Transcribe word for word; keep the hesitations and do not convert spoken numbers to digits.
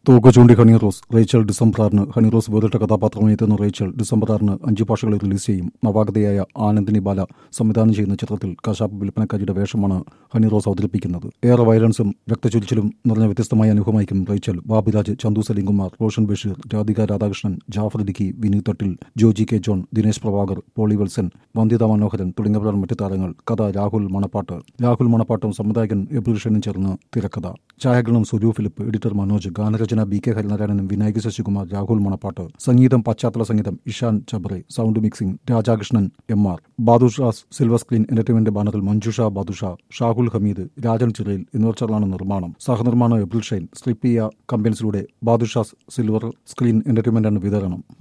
തോക്ക് ചൂണ്ടി Honey Rose Rachel December ആറിന് ഹണി റോസ് വേറിട്ട കഥാപാത്രമായി എത്തുന്ന റേച്ചൽ ഡിസംബർ ആറിന് അഞ്ച് ഭാഷകളിൽ റിലീസ് ചെയ്യും. നവാഗതയായ ആനന്ദിനി ബാല സംവിധാനം ചെയ്യുന്ന ചിത്രത്തിൽ കശാപ്പ് വിൽപ്പനക്കാരിയുടെ വേഷമാണ് ഹണി റോസ് അവതരിപ്പിക്കുന്നത്. ഏറെ വയലൻസും രക്തചൊരിച്ചിലും നിറഞ്ഞ വ്യത്യസ്തമായ അനുഭവമായിരിക്കും Rachel. Babiraj, Chandu Salimkumar, Roshan Basheer, Radhika Radhakrishnan, Jaffar Idukki, Vineeth Thattil, Joji K John, Dinesh Prabhakar, Poly Valsan, Vanditha Manoharan തുടങ്ങിയവരാണ് മറ്റു താരങ്ങൾ. കഥ രാഹുൽ മണപ്പാട്ട്. രാഹുൽ മണപ്പാട്ടും സംവിധായകൻ എബ്രിൽ ഷെനും ചേർന്ന് തിരക്കഥ. ഛായാഗ്രഹണം സുലു ഫിലിപ്പ്, എഡിറ്റർ മനോജ്, ഗാനരചന ബി കെ ഹരിനാരായണനും വിനായക് ശശികുമാർ, രാഹുൽ മണപ്പാട്ട്. സംഗീതം പശ്ചാത്തല സംഗീതം Ishaan Chhabra. Sound mixing Rajakrishnan M R. Badusha's silver screen entertainment ബാനറിൽ മഞ്ജുഷ ബാദുഷ, ഷാഹുൽ ഹമീദ്, രാജൻ ചിറയിൽ എന്നിവർ ചേർന്നാണ് നിർമ്മാണം. സഹനിർമ്മാണം എബ്രിൽ ഷെയ്ൻ. സ്ലിപ്പിയ കമ്പനിസിലൂടെ ബാദുഷാസ് സിൽവർ സ്ക്രീൻ എന്റർടൈൻമെന്റാണ് വിതരണം.